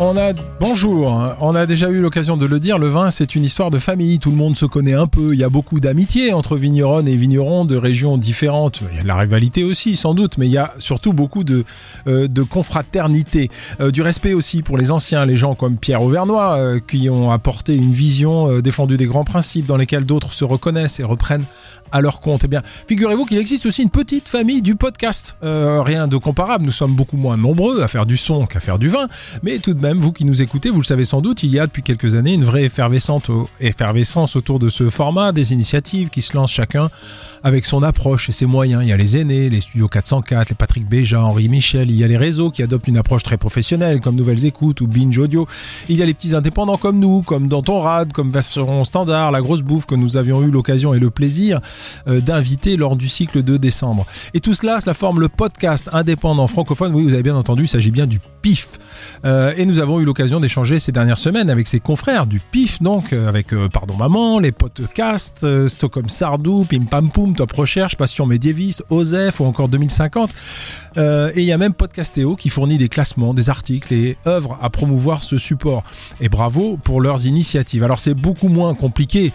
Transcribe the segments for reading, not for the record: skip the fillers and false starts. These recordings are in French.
Bonjour, on a déjà eu l'occasion de le dire, le vin c'est une histoire de famille, tout le monde se connaît un peu, il y a beaucoup d'amitié entre vigneronnes et vignerons de régions différentes, il y a de la rivalité aussi sans doute, mais il y a surtout beaucoup de confraternité, du respect aussi pour les anciens, les gens comme Pierre Auvernois qui ont apporté une vision, défendu des grands principes dans lesquels d'autres se reconnaissent et reprennent à leur compte. Eh bien, figurez-vous qu'il existe aussi une petite famille du podcast. Rien de comparable, nous sommes beaucoup moins nombreux à faire du son qu'à faire du vin, mais tout de même, vous qui nous écoutez, vous le savez sans doute, il y a depuis quelques années une vraie effervescence autour de ce format, des initiatives qui se lancent chacun avec son approche et ses moyens. Il y a les aînés, les studios 404, les Patrick Béja, Henri Michel, il y a les réseaux qui adoptent une approche très professionnelle comme Nouvelles Écoutes ou Binge Audio, il y a les petits indépendants comme nous, comme Danton Rad, comme Version Standard, La Grosse Bouffe que nous avions eu l'occasion et le plaisir d'inviter lors du cycle de décembre. Et tout cela forme le podcast indépendant francophone. Oui, vous avez bien entendu, il s'agit bien du PIF. Et nous avons eu l'occasion d'échanger ces dernières semaines avec ses confrères du PIF, donc avec Pardon Maman, les podcasts, Stockholm Sardou, Pim Pam Poum, Top Recherche, Passion Médiéviste, OSEF ou encore 2050. Et il y a même Podcastéo qui fournit des classements, des articles et œuvre à promouvoir ce support. Et bravo pour leurs initiatives. Alors c'est beaucoup moins compliqué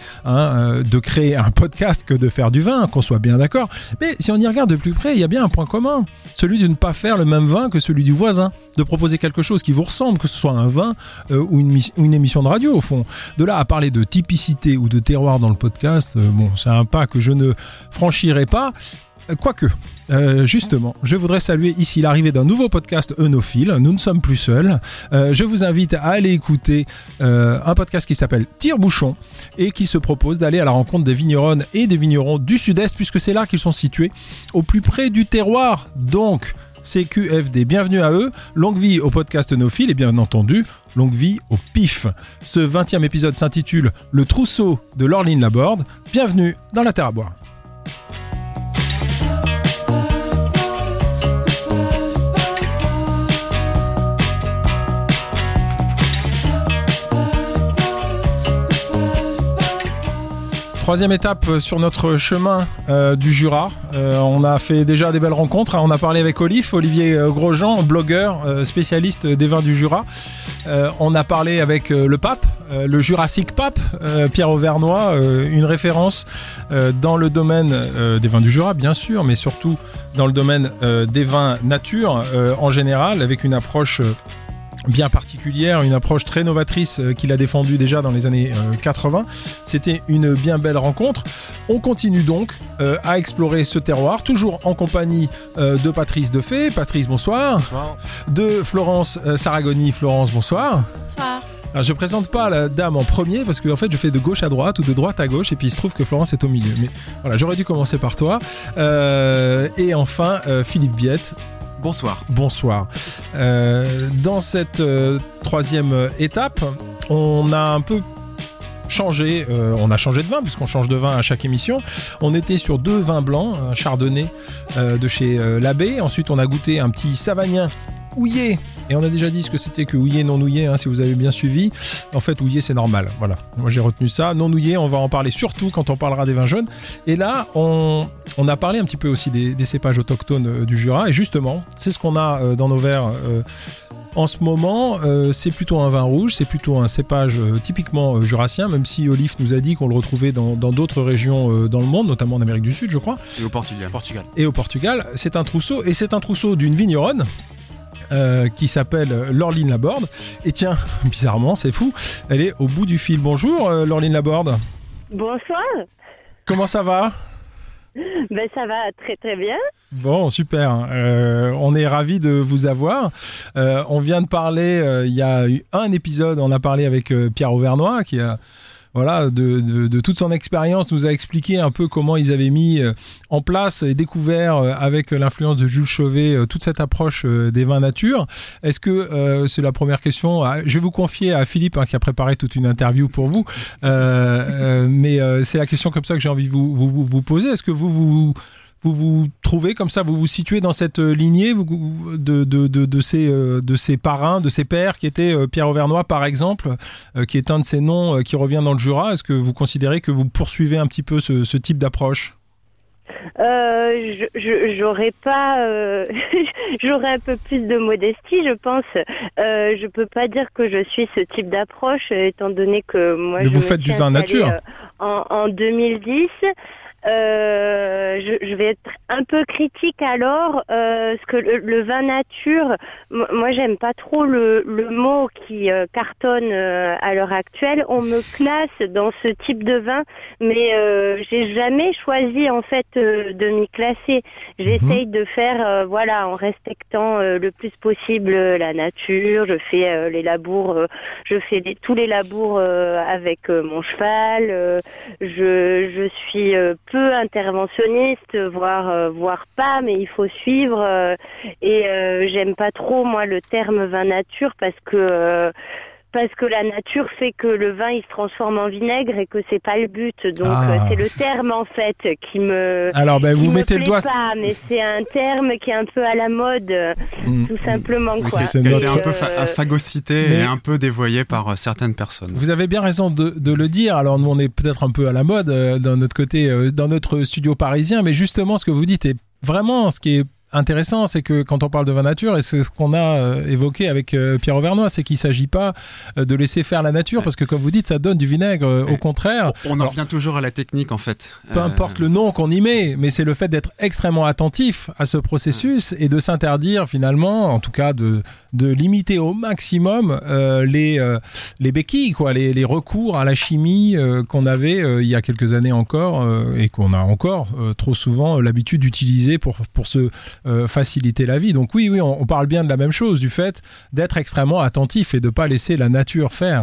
de créer un podcast que de faire du vin, qu'on soit bien d'accord. Mais si on y regarde de plus près, il y a bien un point commun. Celui de ne pas faire le même vin que celui du voisin. De proposer quelque chose qui vous ressemble, que ce soit un vin ou une émission de radio au fond. De là à parler de typicité ou de terroir dans le podcast, c'est un pas que je ne franchirai pas. Quoique, justement, je voudrais saluer ici l'arrivée d'un nouveau podcast œnophile. Nous ne sommes plus seuls. Je vous invite à aller écouter un podcast qui s'appelle Tire-Bouchon et qui se propose d'aller à la rencontre des vigneronnes et des vignerons du Sud-Est, puisque c'est là qu'ils sont situés, au plus près du terroir. Donc, CQFD, bienvenue à eux. Longue vie au podcast œnophile et bien entendu, longue vie au PIF. Ce 20e épisode s'intitule Le trousseau de Laureline Laborde. Bienvenue dans La Terre à boire. Troisième étape sur notre chemin du Jura. On a fait déjà des belles rencontres. On a parlé avec Olivier Grosjean, blogueur, spécialiste des vins du Jura. On a parlé avec le pape, le Jurassic Pape, Pierre Auvernois, une référence dans le domaine des vins du Jura, bien sûr, mais surtout dans le domaine des vins nature en général, avec une approche bien particulière, une approche très novatrice qu'il a défendue déjà dans les années 80. C'était une bien belle rencontre. On continue donc à explorer ce terroir, toujours en compagnie de Patrice Defay. Patrice, bonsoir. Bonsoir. De Florence Saragoni. Florence, bonsoir. Bonsoir. Alors, je ne présente pas la dame en premier parce que en fait je fais de gauche à droite ou de droite à gauche et puis il se trouve que Florence est au milieu. Mais voilà, j'aurais dû commencer par toi. Et enfin, Philippe Viette. Bonsoir. Bonsoir. Dans cette troisième étape, on a un peu changé, on a changé de vin puisqu'on change de vin à chaque émission. On était sur 2 vins blancs, un chardonnay de chez Labbé. Ensuite, on a goûté un petit savagnin houillé. Et on a déjà dit ce que c'était que houillé, non houillé, si vous avez bien suivi. En fait, houillé, c'est normal. Voilà. Moi, j'ai retenu ça. Non houillé, on va en parler surtout quand on parlera des vins jaunes. Et là, on a parlé un petit peu aussi des cépages autochtones du Jura. Et justement, c'est ce qu'on a dans nos verres en ce moment. C'est plutôt un vin rouge, c'est plutôt un cépage typiquement jurassien, même si Olive nous a dit qu'on le retrouvait dans d'autres régions dans le monde, notamment en Amérique du Sud, je crois. Et au Portugal. Et au Portugal. C'est un trousseau. Et c'est un trousseau d'une vigneronne. Qui s'appelle Laureline Laborde. Et tiens, bizarrement, c'est fou, elle est au bout du fil. Bonjour Laureline Laborde. Bonsoir. Comment ça va ? Ça va très très bien. Bon, super. On est ravis de vous avoir. On vient de parler, il y a eu un épisode, on a parlé avec Pierre Auvernois qui a... Voilà, de toute son expérience, nous a expliqué un peu comment ils avaient mis en place et découvert avec l'influence de Jules Chauvet toute cette approche des vins nature. Est-ce que, c'est la première question, je vais vous confier à Philippe qui a préparé toute une interview pour vous, mais c'est la question comme ça que j'ai envie de vous poser. Est-ce que vous trouvez comme ça, vous vous situez dans cette lignée de ces parrains, de ces pères qui étaient Pierre Auvernois par exemple, qui est un de ces noms qui revient dans le Jura. Est-ce que vous considérez que vous poursuivez un petit peu ce type d'approche ? J'aurais pas, j'aurais un peu plus de modestie, je pense. Je peux pas dire que je suis ce type d'approche, étant donné que moi, Mais vous faites du vin nature. En 2010. Je vais être un peu critique alors, parce que le vin nature, moi j'aime pas trop le mot qui cartonne à l'heure actuelle. On me classe dans ce type de vin, mais j'ai jamais choisi en fait de m'y classer. J'essaye de faire voilà, en respectant le plus possible la nature. Je fais les labours, tous les labours avec mon cheval. Je suis peu interventionniste, voire pas, mais il faut suivre. Et j'aime pas trop moi le terme vin nature parce que la nature fait que le vin il se transforme en vinaigre et que c'est pas le but. Donc c'est le terme en fait qui me vous mettez le doigt pas, mais c'est un terme qui est un peu à la mode tout simplement quoi. C'est un peu phagocyté et un peu dévoyé par certaines personnes. Vous avez bien raison de le dire. Alors nous on est peut-être un peu à la mode dans notre côté dans notre studio parisien, mais justement ce que vous dites est vraiment ce qui est intéressant, c'est que quand on parle de vin nature, et c'est ce qu'on a évoqué avec Pierre Auvernois, c'est qu'il ne s'agit pas de laisser faire la nature, parce que comme vous dites, ça donne du vinaigre, au contraire. On en revient toujours à la technique en fait. Peu importe le nom qu'on y met, mais c'est le fait d'être extrêmement attentif à ce processus et de s'interdire finalement, en tout cas de limiter au maximum les béquilles, quoi, les recours à la chimie qu'on avait il y a quelques années encore et qu'on a encore trop souvent l'habitude d'utiliser pour se faciliter la vie. Donc oui, on parle bien de la même chose, du fait d'être extrêmement attentif et de ne pas laisser la nature faire.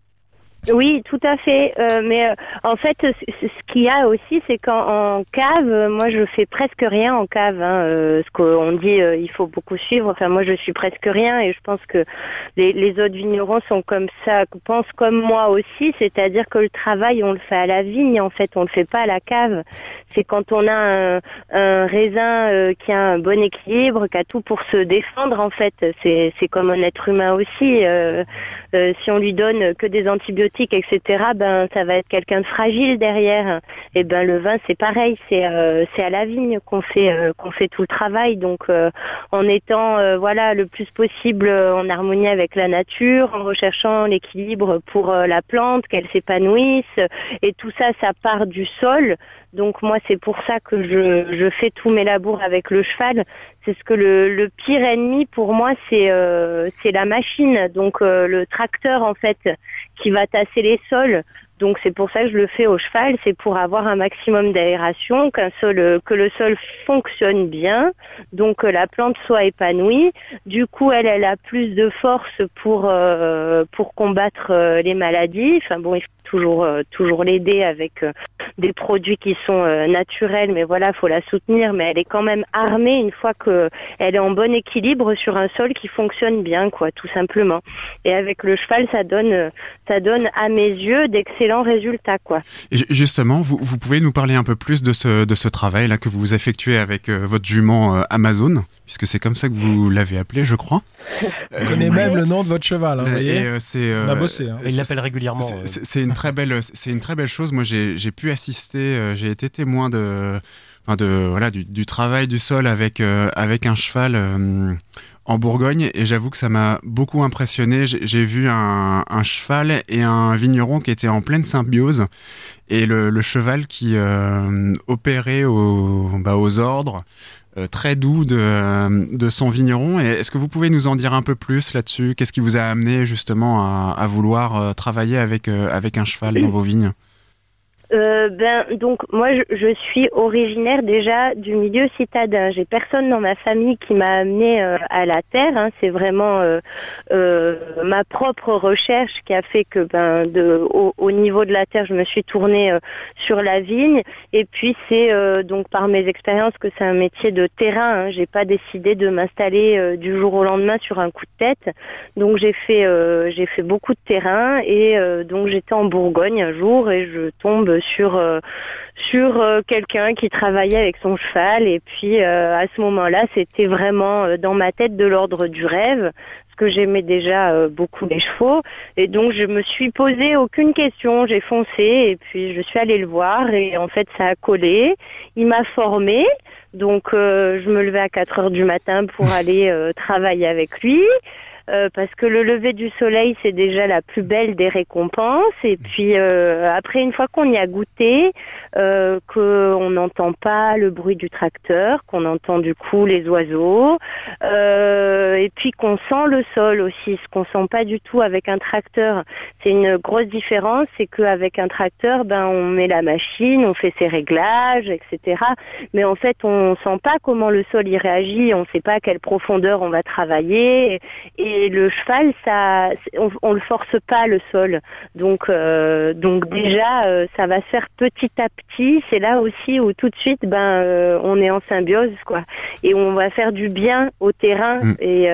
Oui, tout à fait. Mais en fait, ce qu'il y a aussi, c'est qu'en cave, moi, je fais presque rien en cave. Ce qu'on dit, il faut beaucoup suivre. Enfin, moi, je suis presque rien, et je pense que les autres vignerons sont comme ça, pensent comme moi aussi. C'est-à-dire que le travail, on le fait à la vigne. En fait, on le fait pas à la cave. C'est quand on a un raisin qui a un bon équilibre, qui a tout pour se défendre. En fait, c'est comme un être humain aussi. Si on lui donne que des antibiotiques, etc., ben ça va être quelqu'un de fragile derrière. Et ben le vin c'est pareil, c'est à la vigne qu'on fait tout le travail. Donc en étant le plus possible en harmonie avec la nature, en recherchant l'équilibre pour la plante, qu'elle s'épanouisse, et tout ça, ça part du sol. Donc moi c'est pour ça que je fais tous mes labours avec le cheval. C'est ce que le pire ennemi pour moi c'est la machine, donc le tracteur en fait qui va tasser les sols. Donc c'est pour ça que je le fais au cheval, c'est pour avoir un maximum d'aération, que le sol fonctionne bien, donc que la plante soit épanouie. Du coup, elle a plus de force pour combattre les maladies. Enfin bon, il faut toujours l'aider avec des produits qui sont naturels, mais voilà, faut la soutenir, mais elle est quand même armée une fois que elle est en bon équilibre sur un sol qui fonctionne bien, quoi, tout simplement. Et avec le cheval, ça donne à mes yeux d'excellents résultats, quoi. Et justement, vous pouvez nous parler un peu plus de ce travail là que vous effectuez avec votre jument Amazon, puisque c'est comme ça que vous l'avez appelé, je crois. On connaît même le nom de votre cheval, vous voyez. On a bossé. Il l'appelle régulièrement. C'est une très belle chose. Moi, j'ai pu assister, j'ai été témoin du travail du sol avec un cheval en Bourgogne, et j'avoue que ça m'a beaucoup impressionné. J'ai vu un cheval et un vigneron qui étaient en pleine symbiose, et le cheval qui opérait aux ordres, très doux de son vigneron. Et est-ce que vous pouvez nous en dire un peu plus là-dessus? Qu'est-ce qui vous a amené justement à vouloir travailler avec un cheval dans vos vignes? Donc moi je suis originaire déjà du milieu citadin. J'ai personne dans ma famille qui m'a amené à la terre. C'est vraiment ma propre recherche qui a fait que au niveau de la terre je me suis tournée sur la vigne. Et puis c'est donc par mes expériences que c'est un métier de terrain. J'ai pas décidé de m'installer du jour au lendemain sur un coup de tête. Donc j'ai fait beaucoup de terrain, et donc j'étais en Bourgogne un jour et je tombe sur quelqu'un qui travaillait avec son cheval, et puis à ce moment-là c'était vraiment dans ma tête de l'ordre du rêve, que j'aimais déjà beaucoup les chevaux. Et donc, je me suis posé aucune question. J'ai foncé et puis je suis allée le voir. Et en fait, ça a collé. Il m'a formée. Donc, je me levais à 4 heures du matin pour aller travailler avec lui. Parce que le lever du soleil, c'est déjà la plus belle des récompenses. Et puis après, une fois qu'on y a goûté, qu'on n'entend pas le bruit du tracteur, qu'on entend du coup les oiseaux, et puis qu'on sent le sol aussi, ce qu'on sent pas du tout avec un tracteur. C'est une grosse différence, c'est qu'avec un tracteur, on met la machine, on fait ses réglages, etc. Mais en fait, on sent pas comment le sol y réagit, on sait pas à quelle profondeur on va travailler. Et le cheval, on le force pas le sol, donc déjà ça va se faire petit à petit. C'est là aussi où tout de suite, on est en symbiose, quoi, et on va faire du bien au terrain. Et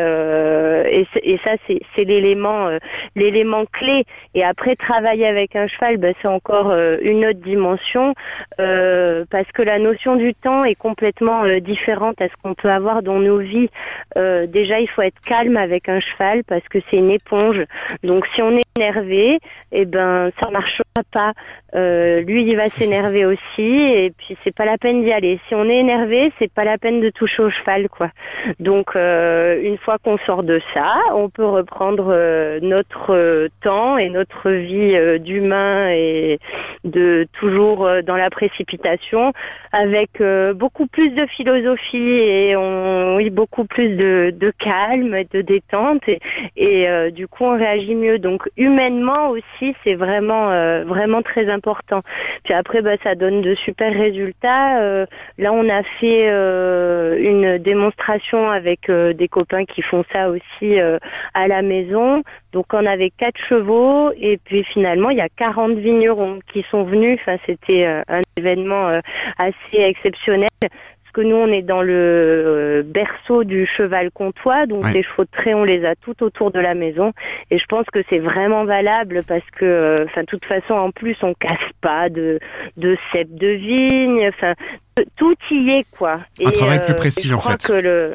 ça c'est l'élément clé. Et après, travailler avec un cheval, c'est encore une autre dimension, parce que la notion du temps est complètement différente à ce qu'on peut avoir dans nos vies. Déjà, il faut être calme avec un cheval parce que c'est une éponge. Donc si on est énervé, ça marchera pas. Lui, il va s'énerver aussi, et puis c'est pas la peine d'y aller. Si on est énervé, c'est pas la peine de toucher au cheval, quoi. Donc une fois qu'on sort de ça, on peut reprendre notre temps et notre vie d'humain, et de toujours dans la précipitation, avec beaucoup plus de philosophie et beaucoup plus de calme et de détente, et du coup on réagit mieux. Donc humainement aussi, c'est vraiment très important. Puis après, ça donne de super résultats. Là, on a fait une démonstration avec des copains qui font ça aussi à la maison. Donc on avait 4 chevaux, et puis finalement il y a 40 vignerons qui sont venus. Enfin, c'était un événement assez exceptionnel. Que nous, on est dans le berceau du cheval comtois, donc les chevaux de trait, on les a tout autour de la maison, et je pense que c'est vraiment valable parce que, de toute façon, en plus, on casse pas de cèpes de vigne, tout y est, quoi. Un travail plus précis, en fait. Je crois que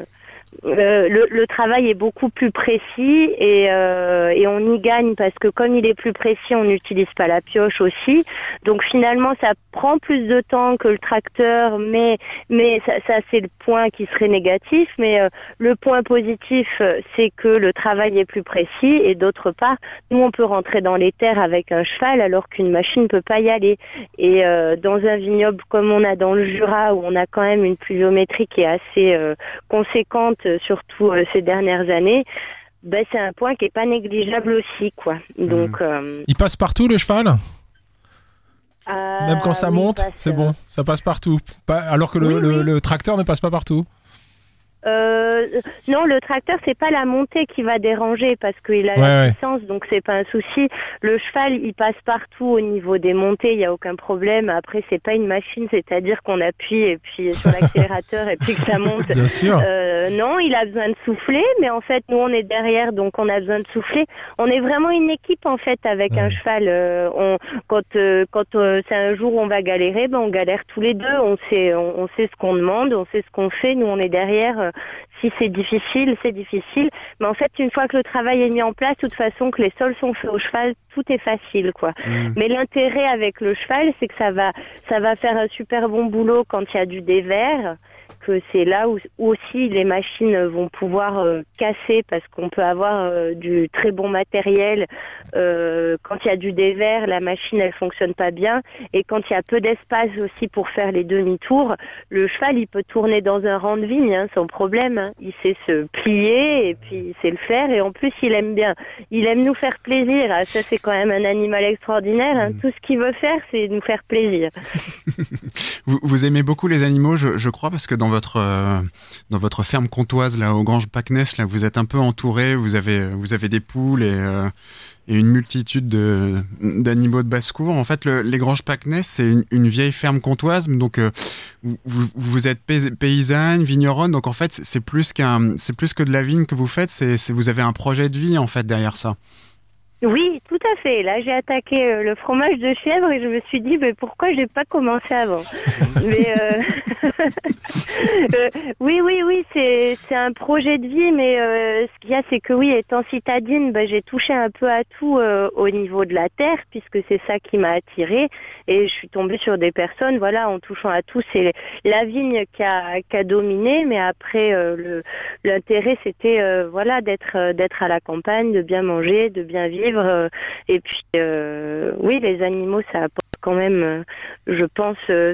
le travail est beaucoup plus précis, et on y gagne parce que comme il est plus précis, on n'utilise pas la pioche aussi. Donc finalement, ça prend plus de temps que le tracteur, mais ça c'est le point qui serait négatif. Mais le point positif, c'est que le travail est plus précis, et d'autre part, nous on peut rentrer dans les terres avec un cheval alors qu'une machine peut pas y aller. Et dans un vignoble comme on a dans le Jura, où on a quand même une pluviométrie qui est assez conséquente, surtout ces dernières années, c'est un point qui est pas négligeable aussi, quoi. Donc il passe partout, le cheval, même quand ça monte, c'est bon, ça passe partout, alors que le tracteur ne passe pas partout. Non, le tracteur, c'est pas la montée qui va déranger parce qu'il a la puissance, donc c'est pas un souci. Le cheval, il passe partout au niveau des montées, il y a aucun problème. Après, c'est pas une machine, c'est-à-dire qu'on appuie et puis sur l'accélérateur et puis que ça monte. Bien sûr. Non, il a besoin de souffler, mais en fait, nous on est derrière, donc on a besoin de souffler. On est vraiment une équipe en fait avec un cheval. Quand c'est un jour où on va galérer, on galère tous les deux. On sait ce qu'on demande, on sait ce qu'on fait. Nous on est derrière. Si c'est difficile, c'est difficile. Mais en fait, une fois que le travail est mis en place, de toute façon, que les sols sont faits au cheval, tout est facile, quoi. Mais l'intérêt avec le cheval, c'est que ça va faire un super bon boulot quand il y a du dévers. Que c'est là où aussi les machines vont pouvoir casser, parce qu'on peut avoir du très bon matériel. Quand il y a du dévers, la machine elle fonctionne pas bien, et quand il y a peu d'espace aussi pour faire les demi-tours, le cheval il peut tourner dans un rang de vigne sans problème. Il sait se plier et puis il sait le faire, et en plus il aime bien. Il aime nous faire plaisir. Ça c'est quand même un animal extraordinaire. Tout ce qu'il veut faire, c'est nous faire plaisir. Vous aimez beaucoup les animaux, je crois, parce que dans votre ferme comtoise là, aux Granges Pacnès, là, vous êtes un peu entouré. Vous avez des poules et une multitude d'animaux de basse-cour. En fait, les Granges Pacnès, c'est une vieille ferme comtoise. Donc, vous êtes paysanne, vigneronne. Donc, en fait, c'est plus que de la vigne que vous faites. Vous avez un projet de vie en fait derrière ça. Oui, tout à fait. Là, j'ai attaqué le fromage de chèvre et je me suis dit, mais pourquoi j'ai pas commencé avant? Mais oui, c'est un projet de vie, mais ce qu'il y a, c'est que oui, étant citadine, j'ai touché un peu à tout au niveau de la terre, puisque c'est ça qui m'a attirée, et je suis tombée sur des personnes, voilà, en touchant à tout, c'est la vigne qui a dominé, mais après l'intérêt, c'était voilà, d'être à la campagne, de bien manger, de bien vivre, et puis oui, les animaux, ça apporte quand même, je pense,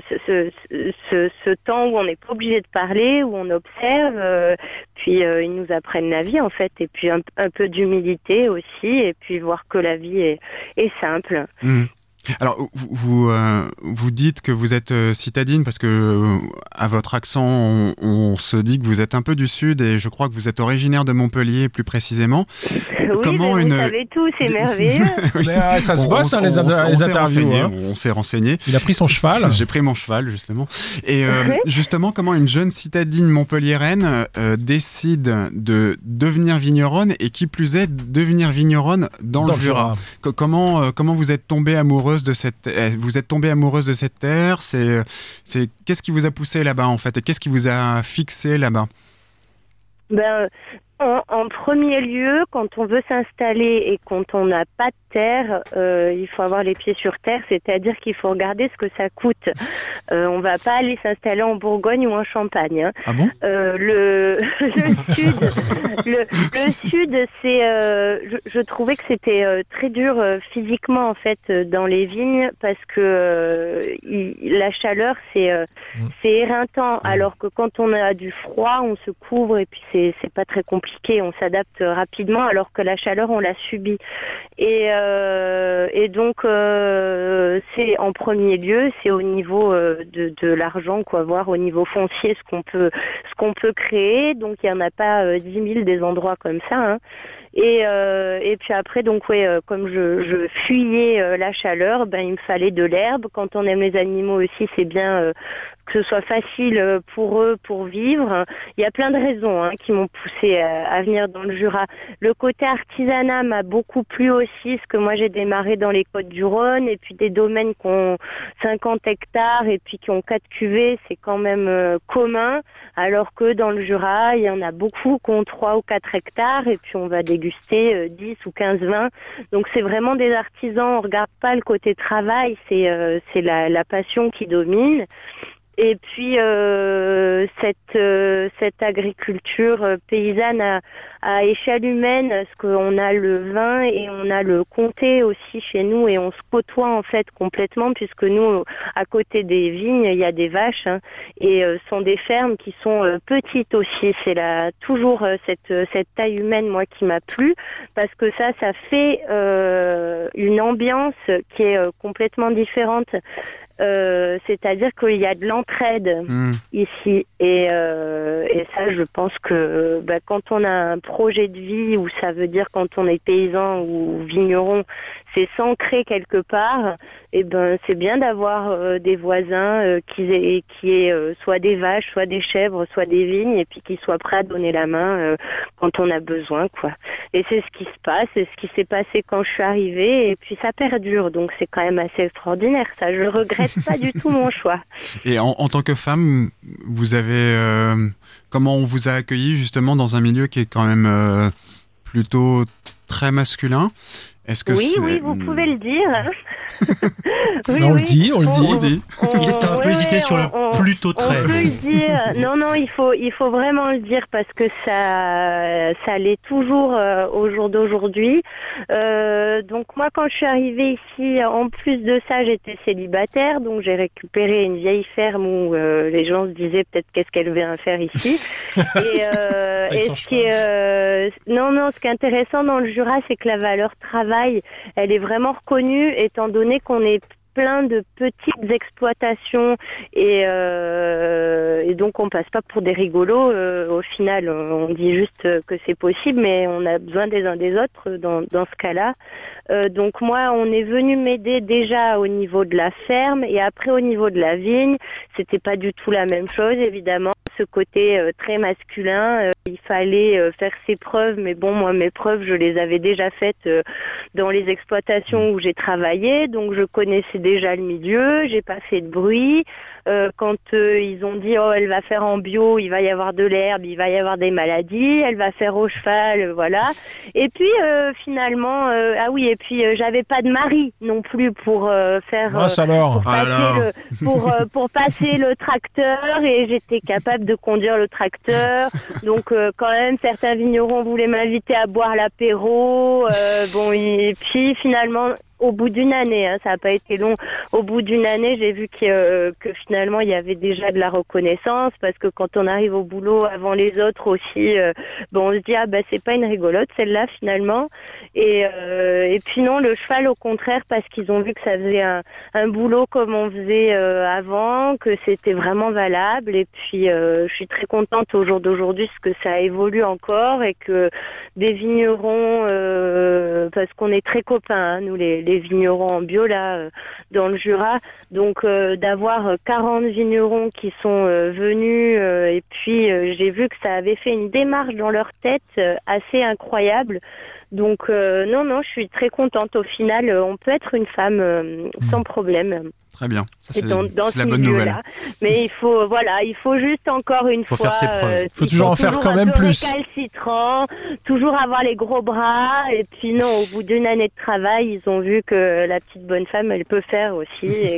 ce temps où on n'est pas obligé de parler, où on observe, puis ils nous apprennent la vie en fait, et puis un peu d'humilité aussi, et puis voir que la vie est simple. Mmh. Alors, vous dites que vous êtes citadine parce que à votre accent, on se dit que vous êtes un peu du Sud et je crois que vous êtes originaire de Montpellier plus précisément. Oui, comment vous savez tout, c'est merveilleux. Mais, ça se bosse, les interviews. On s'est renseigné. Il a pris son cheval. J'ai pris mon cheval, justement. Et justement, comment une jeune citadine montpelliéraine décide de devenir vigneronne et qui plus est, devenir vigneronne dans le Jura. Comment vous êtes tombée amoureuse de cette terre, c'est qu'est-ce qui vous a poussé là-bas en fait et qu'est-ce qui vous a fixé là-bas? En premier lieu, quand on veut s'installer et quand on n'a pas de terre, il faut avoir les pieds sur terre, c'est-à-dire qu'il faut regarder ce que ça coûte. On va pas aller s'installer en Bourgogne ou en Champagne. Hein. Ah bon? Le sud, c'est, je trouvais que c'était très dur physiquement en fait dans les vignes parce que la chaleur c'est éreintant, alors que quand on a du froid, on se couvre et puis c'est pas très compliqué, on s'adapte rapidement, alors que la chaleur on la subit. Et donc c'est en premier lieu, c'est au niveau de l'argent, quoi, voir au niveau foncier ce qu'on peut créer. Donc il y en a pas 10 000 des endroits comme ça. Hein. Et puis après, donc comme je fuyais la chaleur, il me fallait de l'herbe. Quand on aime les animaux aussi, c'est bien que ce soit facile pour eux pour vivre. Il y a plein de raisons qui m'ont poussé à venir dans le Jura. Le côté artisanat m'a beaucoup plu aussi, parce que moi j'ai démarré dans les Côtes-du-Rhône, et puis des domaines qui ont 50 hectares et puis qui ont 4 cuvées, c'est quand même commun, alors que dans le Jura, il y en a beaucoup qui ont 3 ou 4 hectares, et puis on va déguster 10 ou 15 vins. Donc c'est vraiment des artisans, on regarde pas le côté travail, c'est la passion qui domine. Et puis cette agriculture paysanne à échelle humaine, parce qu'on a le vin et on a le comté aussi chez nous, et on se côtoie en fait complètement, puisque nous, à côté des vignes, il y a des vaches, et ce sont des fermes qui sont petites aussi. C'est toujours cette taille humaine, moi, qui m'a plu, parce que ça fait une ambiance qui est complètement différente. C'est-à-dire qu'il y a de l'entraide ici, et ça, je pense que quand on a un projet de vie, ou ça veut dire quand on est paysan ou vigneron, c'est s'ancrer quelque part, et c'est bien d'avoir des voisins qui aient soit des vaches, soit des chèvres, soit des vignes, et puis qui soient prêts à donner la main quand on a besoin, quoi. Et c'est ce qui se passe, c'est ce qui s'est passé quand je suis arrivée, et puis ça perdure, donc c'est quand même assez extraordinaire, ça. Je regrette pas du tout mon choix. Et en tant que femme, vous avez comment on vous a accueilli justement dans un milieu qui est quand même plutôt très masculin? Est-ce que oui, vous pouvez le dire. On le dit. Il est un peu hésité sur le plutôt très. On peut le dire. Non, il faut vraiment le dire, parce que ça l'est toujours au jour d'aujourd'hui. Donc moi, quand je suis arrivée ici, en plus de ça, j'étais célibataire, donc j'ai récupéré une vieille ferme où les gens se disaient peut-être qu'est-ce qu'elle vient faire ici. Et ce qui est ce qui est intéressant dans le Jura, c'est que la valeur travail, elle est vraiment reconnue, étant donné qu'on est plein de petites exploitations, et donc on passe pas pour des rigolos. Au final, on dit juste que c'est possible, mais on a besoin des uns des autres dans ce cas-là. Donc moi, on est venu m'aider déjà au niveau de la ferme, et après au niveau de la vigne, c'était pas du tout la même chose, évidemment. Ce côté très masculin il fallait faire ses preuves, mais bon, moi, mes preuves, je les avais déjà faites dans les exploitations où j'ai travaillé, donc je connaissais déjà le milieu, j'ai pas fait de bruit. Quand ils ont dit, oh, elle va faire en bio, il va y avoir de l'herbe, il va y avoir des maladies, elle va faire au cheval, voilà. Et puis, finalement, et puis j'avais pas de mari non plus pour faire... pour passer le tracteur, et j'étais capable de conduire le tracteur. Donc quand même certains vignerons voulaient m'inviter à boire l'apéro. Et puis finalement au bout d'une année, ça n'a pas été long. Au bout d'une année, j'ai vu que finalement il y avait déjà de la reconnaissance, parce que quand on arrive au boulot avant les autres aussi, on se dit c'est pas une rigolote celle-là finalement. Et puis non, le cheval au contraire, parce qu'ils ont vu que ça faisait un boulot comme on faisait avant, que c'était vraiment valable. Et puis je suis très contente au jour d'aujourd'hui parce que ça évolue encore, et que des vignerons, parce qu'on est très copains, nous les vignerons en bio là dans le Jura, donc d'avoir 40 vignerons qui sont venus, et puis j'ai vu que ça avait fait une démarche dans leur tête assez incroyable. Donc non, je suis très contente. Au final, on peut être une femme sans problème. Très bien, ça c'est la bonne nouvelle. Mais il faut juste encore une fois... faire ses preuves. Il faut toujours en faire quand même plus. Récalcitrant, toujours avoir les gros bras. Et puis non, au bout d'une année de travail, ils ont vu que la petite bonne femme, elle peut faire aussi. Et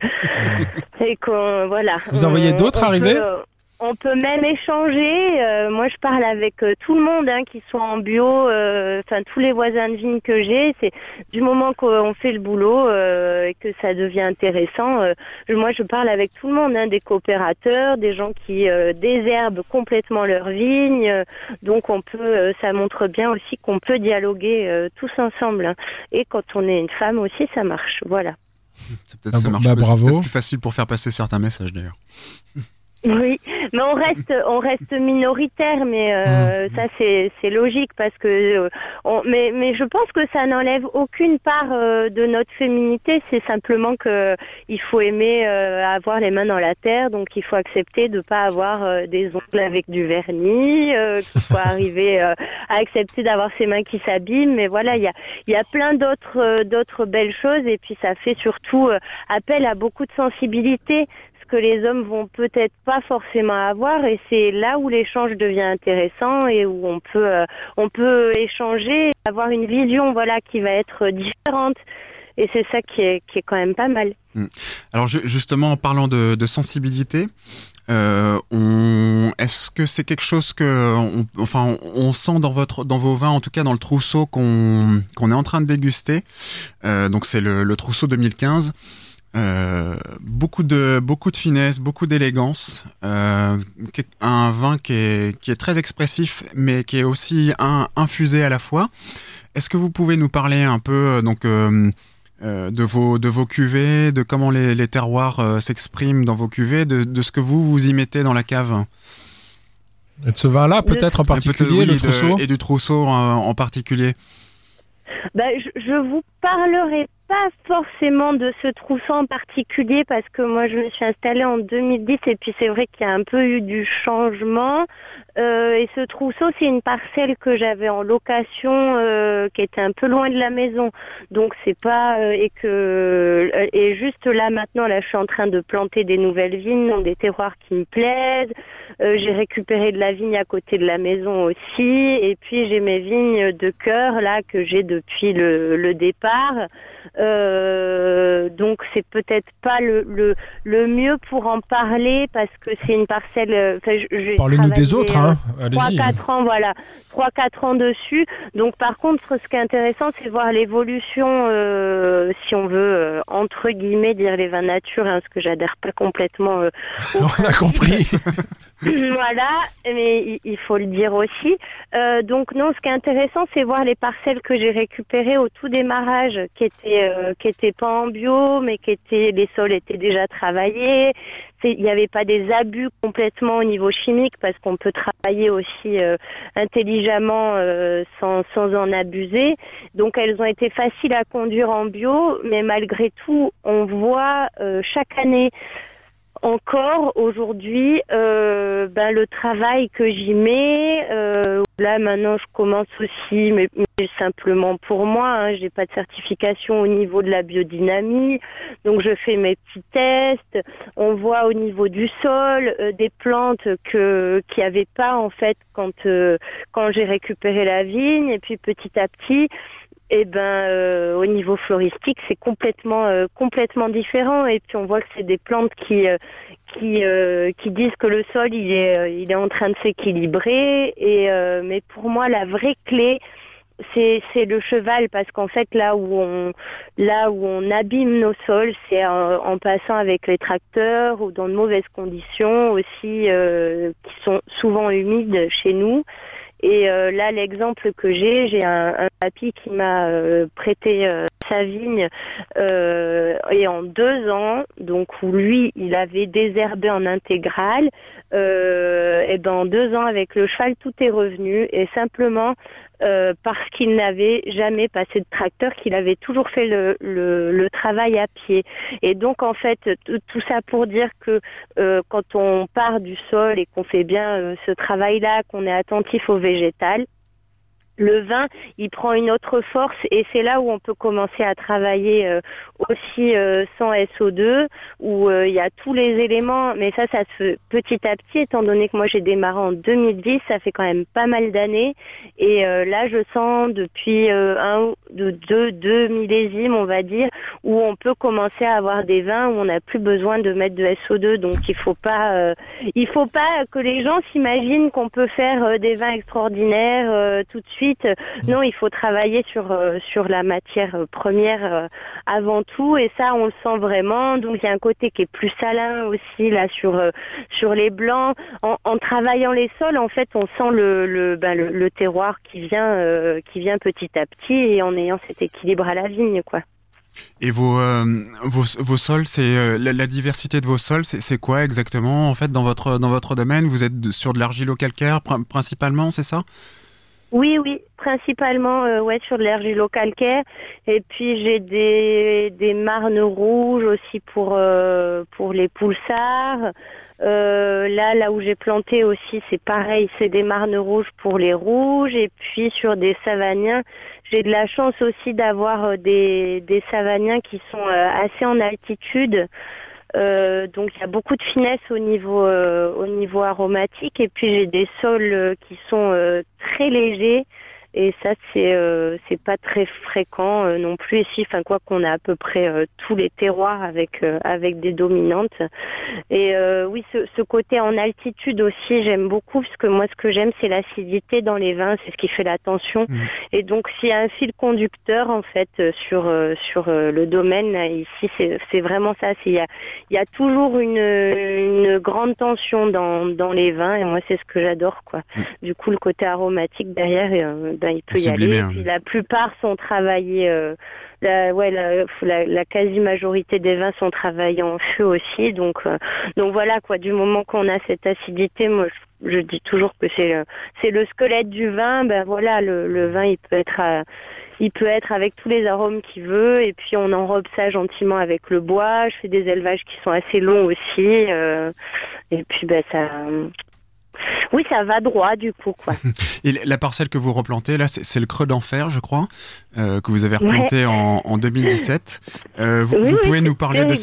qu'on, voilà. Vous en voyez d'autres arriver ? On peut même échanger. Moi, je parle avec tout le monde qui sont en bio. Tous les voisins de vigne que j'ai, c'est du moment qu'on fait le boulot et que ça devient intéressant. Moi, je parle avec tout le monde, des coopérateurs, des gens qui désherbent complètement leurs vignes. Donc, ça montre bien aussi qu'on peut dialoguer tous ensemble. Et quand on est une femme aussi, ça marche. Voilà. Ça marche peut-être plus facile pour faire passer certains messages d'ailleurs. Oui, mais on reste minoritaire, mais ça c'est logique, parce que mais je pense que ça n'enlève aucune part de notre féminité. C'est simplement que il faut aimer avoir les mains dans la terre, donc il faut accepter de pas avoir des ongles avec du vernis, qu'il faut arriver à accepter d'avoir ses mains qui s'abîment. Mais voilà, il y a plein d'autres belles choses, et puis ça fait surtout appel à beaucoup de sensibilité, que les hommes vont peut-être pas forcément avoir, et c'est là où l'échange devient intéressant et où on peut échanger, avoir une vision qui va être différente, et c'est ça qui est quand même pas mal. Alors justement, en parlant de sensibilité, est-ce que c'est quelque chose que on sent dans vos vins, en tout cas dans le trousseau qu'on est en train de déguster, donc c'est le trousseau 2015. Beaucoup de finesse, beaucoup d'élégance, un vin qui est très expressif, mais qui est aussi infusé à la fois. Est-ce que vous pouvez nous parler un peu de vos cuvées, de comment les terroirs s'expriment dans vos cuvées, de ce que vous y mettez dans la cave? Et de ce vin-là, peut-être en particulier, le trousseau, et du trousseau en particulier. Je vous parlerai pas forcément de ce trousseau en particulier, parce que moi je me suis installée en 2010, et puis c'est vrai qu'il y a un peu eu du changement, et ce trousseau, c'est une parcelle que j'avais en location, qui était un peu loin de la maison, donc c'est pas et juste là maintenant, je suis en train de planter des nouvelles vignes dans des terroirs qui me plaisent. J'ai récupéré de la vigne à côté de la maison aussi, et puis j'ai mes vignes de cœur là que j'ai depuis le départ. Donc c'est peut-être pas le mieux pour en parler, parce que c'est une parcelle. Parlez-nous des autres, allez-y. 3-4 ans dessus. Donc par contre, ce qui est intéressant, c'est voir l'évolution, si on veut entre guillemets dire les vins nature, parce que j'adhère pas complètement. On a compris. Voilà, mais il faut le dire aussi. Donc non, ce qui est intéressant, c'est voir les parcelles que j'ai récupérées au tout démarrage, qui étaient pas en bio, mais les sols étaient déjà travaillés. Il n'y avait pas des abus complètement au niveau chimique, parce qu'on peut travailler aussi intelligemment sans en abuser. Donc elles ont été faciles à conduire en bio, mais malgré tout, on voit chaque année encore aujourd'hui, le travail que j'y mets, là maintenant je commence aussi, mais simplement pour moi, hein, j'ai pas de certification au niveau de la biodynamie, donc je fais mes petits tests. On voit au niveau du sol des plantes qu'il n'y avait pas en fait quand j'ai récupéré la vigne, et puis petit à petit. Au niveau floristique, c'est complètement différent. Et puis on voit que c'est des plantes qui disent que le sol il est en train de s'équilibrer. Mais pour moi, la vraie clé, c'est le cheval, parce qu'en fait là où on abîme nos sols, c'est en passant avec les tracteurs ou dans de mauvaises conditions aussi, qui sont souvent humides chez nous. Et là, l'exemple que j'ai un papy qui m'a prêté sa vigne, et en 2 ans, donc où lui, il avait désherbé en intégrale, en 2 ans avec le cheval, tout est revenu, et simplement parce qu'il n'avait jamais passé de tracteur, qu'il avait toujours fait le travail à pied. Et donc en fait, tout ça pour dire que quand on part du sol et qu'on fait bien ce travail-là, qu'on est attentif au végétal, le vin, il prend une autre force, et c'est là où on peut commencer à travailler aussi sans SO2, où il y a tous les éléments, mais ça se fait petit à petit, étant donné que moi j'ai démarré en 2010, ça fait quand même pas mal d'années, et là je sens depuis deux millésimes, on va dire, où on peut commencer à avoir des vins où on n'a plus besoin de mettre de SO2, donc il faut pas que les gens s'imaginent qu'on peut faire des vins extraordinaires tout de suite. Non, il faut travailler sur la matière première avant tout, et ça on le sent vraiment. Donc il y a un côté qui est plus salin aussi là sur les blancs. En travaillant les sols, en fait, on sent le terroir qui vient petit à petit, et en ayant cet équilibre à la vigne, quoi. Et vos sols, c'est la diversité de vos sols, c'est quoi exactement en fait dans votre domaine? Vous êtes sur de l'argilo-calcaire principalement, c'est ça? Oui, principalement sur de l'argilo-calcaire, et puis j'ai des marnes rouges aussi pour les poulsards. Là où j'ai planté aussi, c'est pareil, c'est des marnes rouges pour les rouges, et puis sur des savagniens, j'ai de la chance aussi d'avoir des savagniens qui sont assez en altitude. Donc il y a beaucoup de finesse au niveau aromatique, et puis j'ai des sols qui sont très légers, et ça c'est pas très fréquent non plus ici, enfin quoi qu'on a à peu près tous les terroirs avec des dominantes. Et oui, ce côté en altitude aussi j'aime beaucoup, parce que moi ce que j'aime c'est l'acidité dans les vins, c'est ce qui fait la tension. Et donc s'il y a un fil conducteur en fait sur le domaine là, ici, c'est vraiment ça, il y a toujours une grande tension dans les vins, et moi c'est ce que j'adore, quoi. Du coup le côté aromatique derrière, il peut y aller. Et puis la plupart sont travaillés, la quasi-majorité des vins sont travaillés en fût aussi. Donc voilà, quoi. Du moment qu'on a cette acidité, moi je dis toujours que c'est le squelette du vin. Ben voilà, le vin il peut être avec tous les arômes qu'il veut, et puis on enrobe ça gentiment avec le bois. Je fais des élevages qui sont assez longs aussi, et puis oui, ça va droit du coup, quoi. Et la parcelle que vous replantez là, c'est le Creux d'Enfer, je crois, que vous avez replanté en 2017. Vous pouvez nous parler de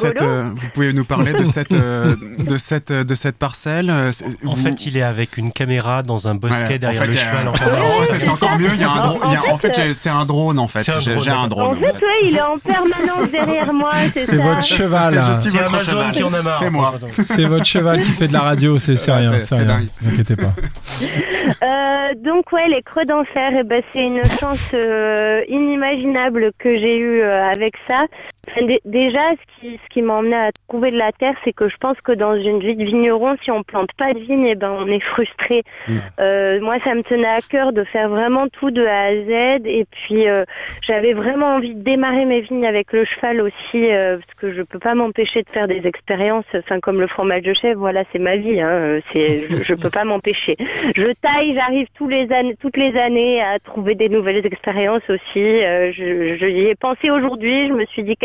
cette parcelle. En fait, il est avec une caméra dans un bosquet derrière le cheval. C'est encore mieux. En fait, c'est un drone. En fait, j'ai un drone. En fait, il est en permanence derrière moi. C'est votre cheval. Je suis votre cheval. Qui en a marre. C'est moi. C'est votre cheval qui fait de la radio. C'est rien. C'est dingue. Ne vous inquiétez pas. Donc les Creux d'Enfer, c'est une chance inimaginable que j'ai eue avec ça. Déjà, ce qui m'a emmené à trouver de la terre, c'est que je pense que dans une vie de vigneron, si on plante pas de vigne, on est frustré. Moi, ça me tenait à cœur de faire vraiment tout de A à Z, et puis j'avais vraiment envie de démarrer mes vignes avec le cheval aussi, parce que je peux pas m'empêcher de faire des expériences, comme le fromage de chèvre. Voilà, c'est ma vie, hein. Je peux pas m'empêcher. Je taille, j'arrive toutes les années à trouver des nouvelles expériences aussi. Je y ai pensé aujourd'hui. Je me suis dit qu'est-ce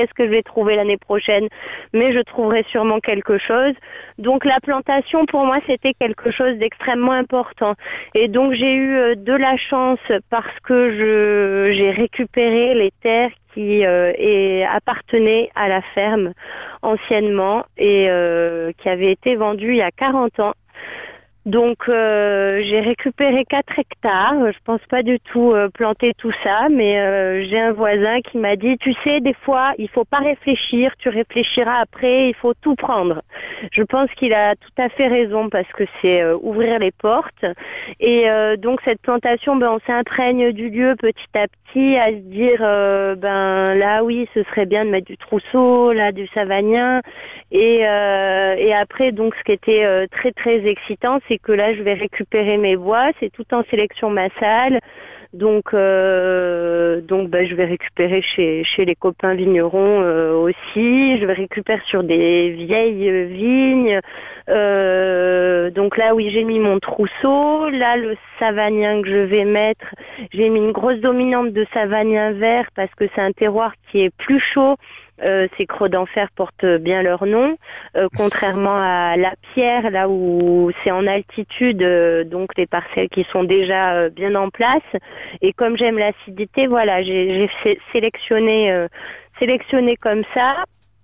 est-ce que je vais trouver l'année prochaine, mais je trouverai sûrement quelque chose. Donc la plantation, pour moi, c'était quelque chose d'extrêmement important. Et donc j'ai eu de la chance parce que j'ai récupéré les terres qui appartenaient à la ferme anciennement et qui avaient été vendues il y a 40 ans. Donc j'ai récupéré 4 hectares, je pense pas du tout planter tout ça, mais j'ai un voisin qui m'a dit, tu sais, des fois il faut pas réfléchir, tu réfléchiras après, il faut tout prendre. Je pense qu'il a tout à fait raison parce que c'est ouvrir les portes et donc cette plantation, on s'imprègne du lieu petit à petit à se dire, là oui, ce serait bien de mettre du trousseau, là du savagnin et après donc ce qui était très très excitant, c'est que là je vais récupérer mes bois, c'est tout en sélection massale, donc je vais récupérer chez les copains vignerons aussi, je vais récupérer sur des vieilles vignes, donc là oui j'ai mis mon trousseau, là le savagnin que je vais mettre, j'ai mis une grosse dominante de savagnin vert parce que c'est un terroir qui est plus chaud. Ces creux d'enfer portent bien leur nom, contrairement à la pierre, là où c'est en altitude, donc les parcelles qui sont déjà bien en place. Et comme j'aime l'acidité, voilà, j'ai sélectionné comme ça.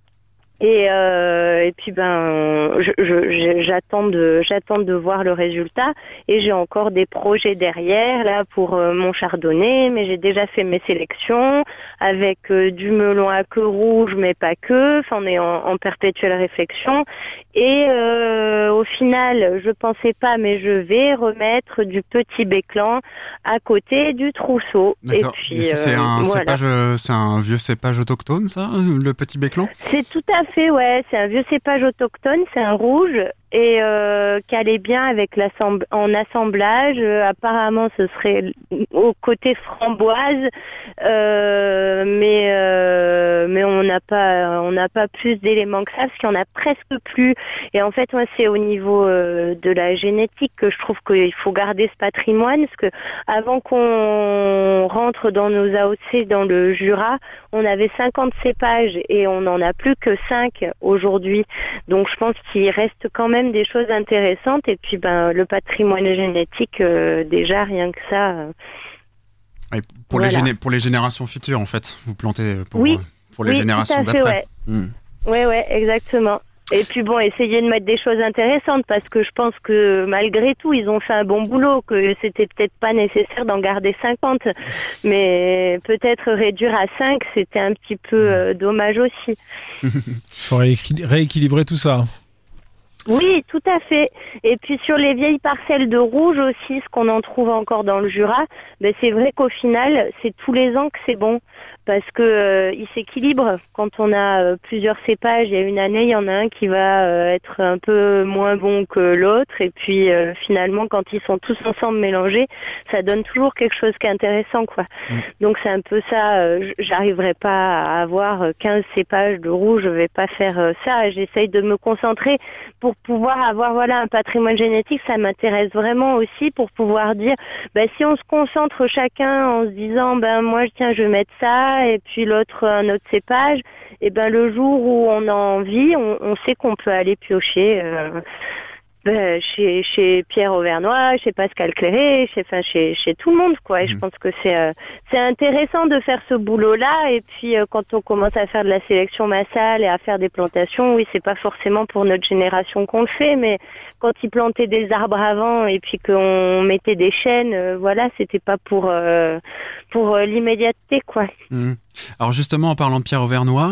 Et puis j'attends de voir le résultat et j'ai encore des projets derrière là pour mon chardonnay, mais j'ai déjà fait mes sélections avec du melon à queue rouge mais pas que, enfin on est en perpétuelle réflexion et au final je pensais pas mais je vais remettre du petit béclan à côté du trousseau. D'accord. Et puis et ça, c'est un voilà. cépage, c'est un vieux cépage autochtone, ça, le petit béclan? C'est tout à fait, ouais, c'est un vieux cépage autochtone, c'est un rouge et qui allait bien avec en assemblage. Apparemment, ce serait au côté framboise, mais on n'a pas plus d'éléments que ça parce qu'il y en a presque plus. Et en fait, moi, c'est au niveau de la génétique que je trouve qu'il faut garder ce patrimoine parce que avant qu'on rentre dans nos AOC dans le Jura, on avait 50 cépages et on n'en a plus que 5 aujourd'hui. Donc je pense qu'il reste quand même des choses intéressantes et puis le patrimoine génétique, déjà rien que ça. Et pour les générations futures, en fait, vous plantez pour les oui, générations tout à fait, d'après. Ouais. Ouais, exactement. Et puis essayer de mettre des choses intéressantes parce que je pense que malgré tout, ils ont fait un bon boulot, que c'était peut-être pas nécessaire d'en garder 50, mais peut-être réduire à 5, c'était un petit peu dommage aussi. Il faut rééquilibrer tout ça. Oui, tout à fait. Et puis sur les vieilles parcelles de rouge aussi, ce qu'on en trouve encore dans le Jura, c'est vrai qu'au final, c'est tous les ans que c'est bon. Parce que il s'équilibre quand on a plusieurs cépages. Il y a une année, il y en a un qui va être un peu moins bon que l'autre. Et puis finalement, quand ils sont tous ensemble mélangés, ça donne toujours quelque chose qui est intéressant, quoi. Donc c'est un peu ça. J'arriverai pas à avoir 15 cépages de rouge. Je vais pas faire ça. J'essaye de me concentrer pour pouvoir avoir un patrimoine génétique. Ça m'intéresse vraiment aussi pour pouvoir dire si on se concentre chacun en se disant moi tiens je vais mettre ça et puis l'autre un autre cépage, et le jour où on a envie, on sait qu'on peut aller piocher chez Pierre Auvernois, chez Pascal Cléré, chez tout le monde, quoi. Et je pense que c'est intéressant de faire ce boulot-là. Et puis quand on commence à faire de la sélection massale et à faire des plantations, oui, c'est pas forcément pour notre génération qu'on le fait, mais quand ils plantaient des arbres avant et puis qu'on mettait des chênes, c'était pas pour l'immédiateté, quoi. Alors justement, en parlant de Pierre Auvernois,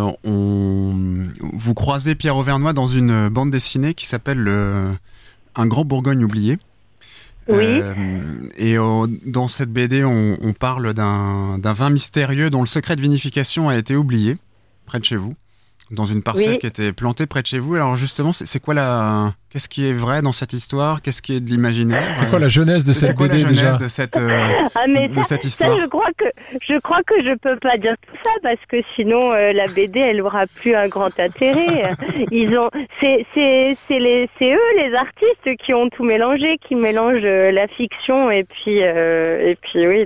vous croisez Pierre Auvernois dans une bande dessinée qui s'appelle Un grand Bourgogne oublié. Oui. Et dans cette BD, on parle d'un vin mystérieux dont le secret de vinification a été oublié près de chez vous, dans une parcelle qui était plantée près de chez vous. Alors justement, c'est quoi Qu'est-ce qui est vrai dans cette histoire? Qu'est-ce qui est de l'imaginaire? C'est quoi la jeunesse de cette BD déjà? De cette histoire? Ça, je crois que je peux pas dire tout ça parce que sinon la BD elle aura plus un grand intérêt. C'est eux les artistes qui ont tout mélangé, qui mélangent la fiction et puis oui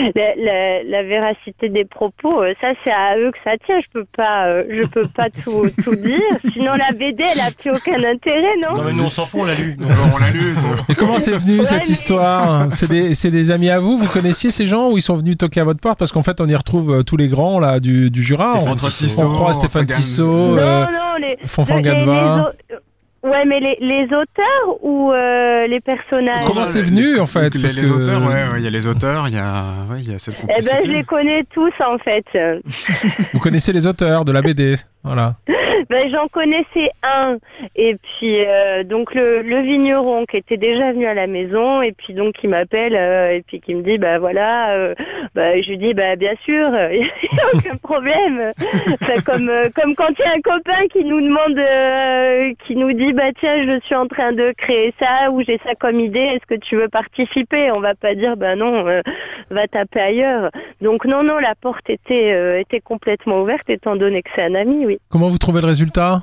la véracité des propos. Ça c'est à eux que ça tient. Je peux pas tout dire. Sinon la BD elle a plus aucun intérêt, non? Non mais nous on s'en fout, on l'a lu. On l'a lu. Et comment c'est venu cette histoire? C'est des amis à vous? Vous connaissiez ces gens ou ils sont venus toquer à votre porte? Parce qu'en fait on y retrouve tous les grands là du Jura. On croit Stéphane Tissot, Fanfan Gadva. Ouais, mais les auteurs ou les personnages? Comment c'est venu en fait? Les auteurs, il y a les auteurs, il y a cette complicité. Je les connais tous en fait. Vous connaissez les auteurs de la BD, voilà. J'en connaissais un, et puis donc le vigneron qui était déjà venu à la maison, et puis donc qui m'appelle et puis qui me dit je lui dis bien sûr, il n'y a aucun problème. Comme quand il y a un copain qui nous demande, qui nous dit tiens je suis en train de créer ça ou j'ai ça comme idée, est-ce que tu veux participer? On va pas dire non, va taper ailleurs. Donc non, la porte était complètement ouverte étant donné que c'est un ami, oui. Comment vous trouvez le résultat?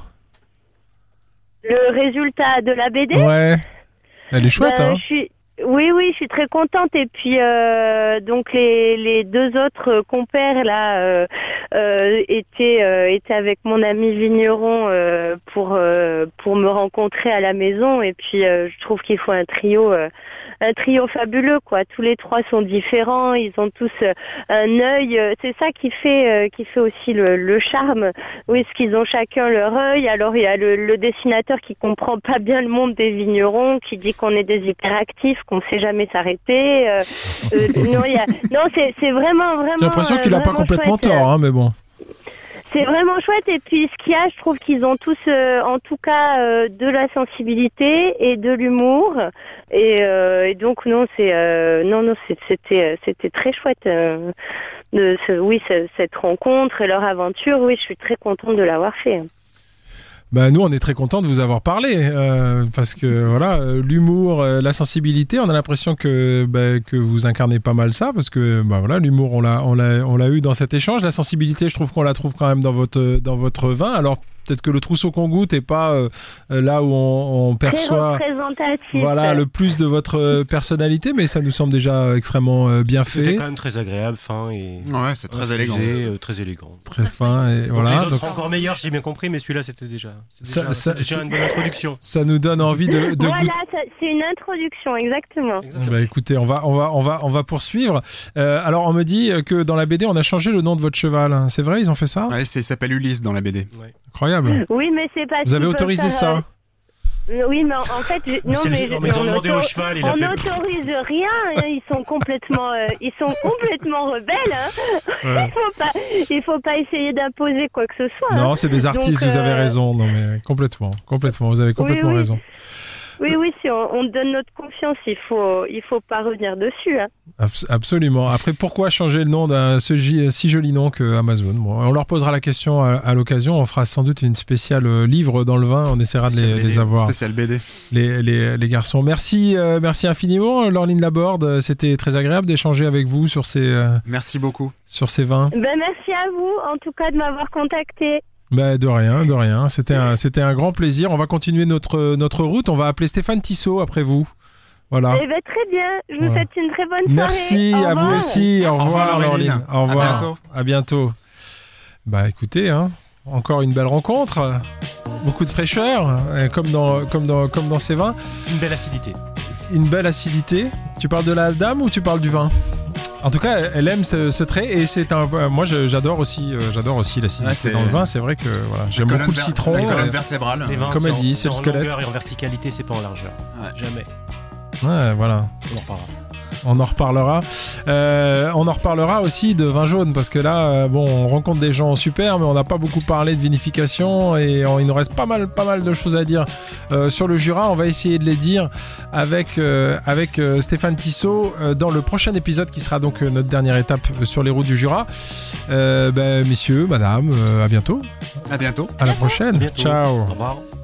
Le résultat de la BD? Ouais, elle est chouette, hein. Oui, je suis très contente. Et puis donc les deux autres compères là étaient avec mon ami vigneron pour me rencontrer à la maison. Et puis je trouve qu'il faut un trio fabuleux, quoi. Tous les trois sont différents, ils ont tous un œil. C'est ça qui fait aussi le charme. Oui, parce qu'ils ont chacun leur œil. Alors il y a le dessinateur qui comprend pas bien le monde des vignerons, qui dit qu'on est des hyperactifs, qu'on sait jamais s'arrêter. C'est vraiment. J'ai l'impression qu'il a pas complètement chouette, tort, hein, mais bon. C'est vraiment chouette, et puis ce qu'il y a, je trouve qu'ils ont tous, en tout cas, de la sensibilité et de l'humour, et donc c'était très chouette. Cette rencontre et leur aventure, oui, je suis très contente de l'avoir fait. Nous on est très contents de vous avoir parlé parce que voilà, l'humour, la sensibilité, on a l'impression que vous incarnez pas mal ça, parce que voilà, l'humour on l'a eu dans cet échange, la sensibilité je trouve qu'on la trouve quand même dans votre vin. Alors peut-être que le trousseau qu'on goûte est pas là où on perçoit le plus de votre personnalité, mais ça nous semble déjà extrêmement bien fait. C'était quand même très agréable, fin et c'est très élégant, très élégant, très fin, et voilà. Les autres encore meilleurs, j'ai bien compris, mais celui-là c'était déjà une bonne introduction. Ça nous donne envie de voilà, c'est une introduction, exactement. Écoutez, on va poursuivre. Alors on me dit que dans la BD on a changé le nom de votre cheval. C'est vrai, ils ont fait ça? Ouais, il s'appelle Ulysse dans la BD. Ouais. Incroyable. Oui, mais c'est pas. Vous avez autorisé ça? Oui, mais en fait, ils ont demandé au cheval. On n'autorise rien. Ils sont complètement rebelles. Hein. Ouais. Il faut pas essayer d'imposer quoi que ce soit. Non, c'est des artistes. Donc, vous avez raison. Non, mais complètement. Vous avez complètement raison. Oui, si on donne notre confiance, il faut pas revenir dessus. Hein. Absolument. Après, pourquoi changer le nom d'un si joli nom que Amazon? On leur posera la question à l'occasion. On fera sans doute une spéciale livre dans le vin. On essaiera de les avoir. Spéciale BD. Les garçons. Merci infiniment, Laureline Laborde. C'était très agréable d'échanger avec vous sur ces. Merci beaucoup. Sur ces vins. Merci à vous, en tout cas, de m'avoir contacté. De rien. C'était un grand plaisir. On va continuer notre route. On va appeler Stéphane Tissot après vous. Voilà. Très bien. Je vous souhaite une très bonne soirée. Merci à vous aussi. Au revoir, Laureline. Au revoir. À bientôt. Écoutez, encore une belle rencontre. Beaucoup de fraîcheur, comme dans ces vins. Une belle acidité. Tu parles de la dame ou tu parles du vin? En tout cas, elle aime ce trait, et moi j'adore aussi l'acidité dans le vin. C'est vrai que j'aime beaucoup le citron. La colonne vertébrale. Les vins, comme elle dit, c'est le squelette. En longueur et en verticalité, c'est pas en largeur. Ouais. Jamais. Ouais, voilà. On en reparlera. On en reparlera aussi de vin jaune, parce que là, on rencontre des gens super, mais on n'a pas beaucoup parlé de vinification, et il nous reste pas mal de choses à dire sur le Jura. On va essayer de les dire avec Stéphane Tissot dans le prochain épisode, qui sera donc notre dernière étape sur les routes du Jura. Messieurs, madame, à bientôt. À bientôt. À la prochaine. Bientôt. Ciao. Au revoir.